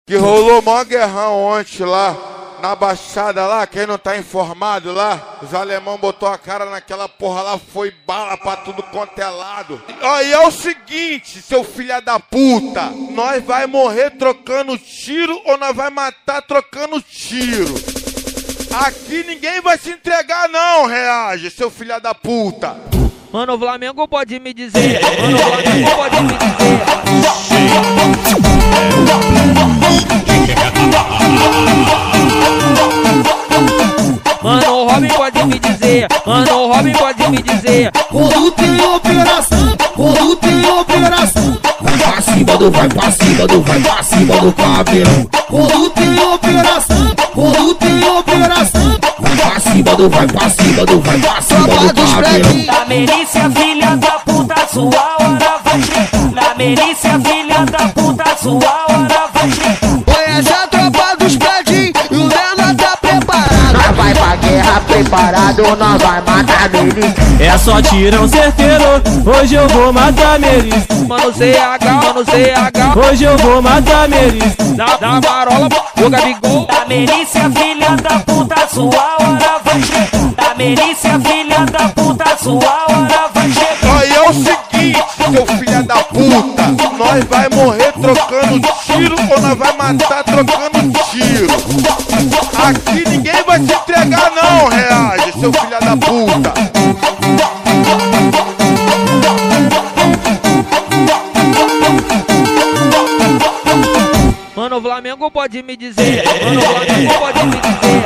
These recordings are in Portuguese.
Que rolou mó guerrão ontem lá, na Baixada lá, quem não tá informado lá, os alemão botou a cara naquela porra lá, foi bala pra tudo quanto é lado. E é o seguinte, seu filho da puta, nós vai morrer trocando tiro ou nós vai matar trocando tiro? Aqui ninguém vai se entregar não, reage, seu filho da puta. Mano, o Flamengo pode me dizer, mano, o Flamengo pode me dizer. Mano, o Robin pode me dizer, mano, o Robin pode me dizer. Quando tem operação, quando tem operação, vai pra cima do, vai pra cima do, vai pra cima do cabelão. Quando tem operação, quando tem operação, vai pra cima do, vai pra cima do, vai pra cima do cabelão. Na milícia, filha da puta, sua hora vai chegar. Na milícia, filha da puta, sua hora vai chegar. Conhece a tropa dos prédios e o Lena tá preparado. Nós vai pra guerra preparado, nós vai matar milícia. É só tirão certeiro, hoje eu vou matar milícia. Mano, CH, mano, CH, hoje eu vou matar milícia. da marola, o Gabigol. Na milícia, filha da puta, sua hora vai chegar. Na milícia, filha da puta, sua hora vai chegar. E é o seguinte, seu filho da puta, nós vai morrer trocando tiro ou nós vai matar trocando tiro? Aqui ninguém vai se entregar não, reage, seu filho da puta. Mano, o Flamengo pode me dizer, mano, o Flamengo pode me dizer.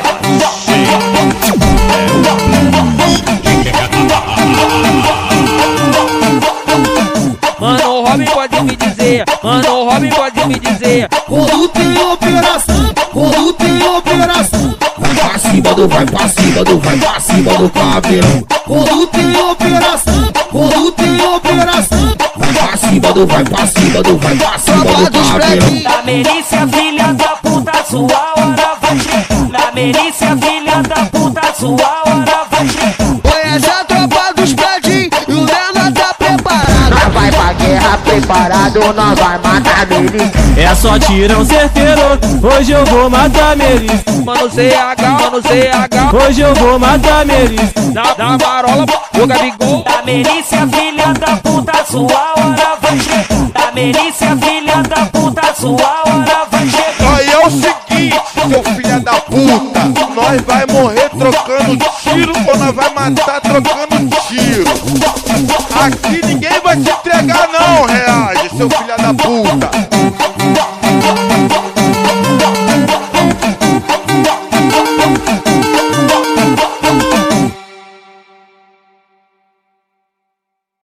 Mano, o Robin pode me dizer, mano, o Robin pode me dizer. Quando tem operação, quando tem operação, vai pra cima do, vai pra cima do, vai pra cima do cabelão. Quando tem operação, quando tem operação, vai pra cima do, vai pra cima do, vai pra cima do cabelão. Na milícia, filha da puta, sua hora vai chegar. Na milícia, filha da puta, sua hora vai chegar. Conhece a tropa dos prédios e o Lena tá preparado. Nós vai pra guerra preparado, nós vai matar milícia. É só tirão certeiro, hoje eu vou matar milícia. Mano, CH, mano, CH, hoje eu vou matar milícia. da marola, o Gabigol. Na milícia, filha da puta, sua hora vai chegar. Na milícia, filha da puta, sua hora vai chegar. E é o seguinte, seu filho da puta, nós vai morrer trocando tiro ou nós vai matar trocando tiro? Aqui ninguém vai se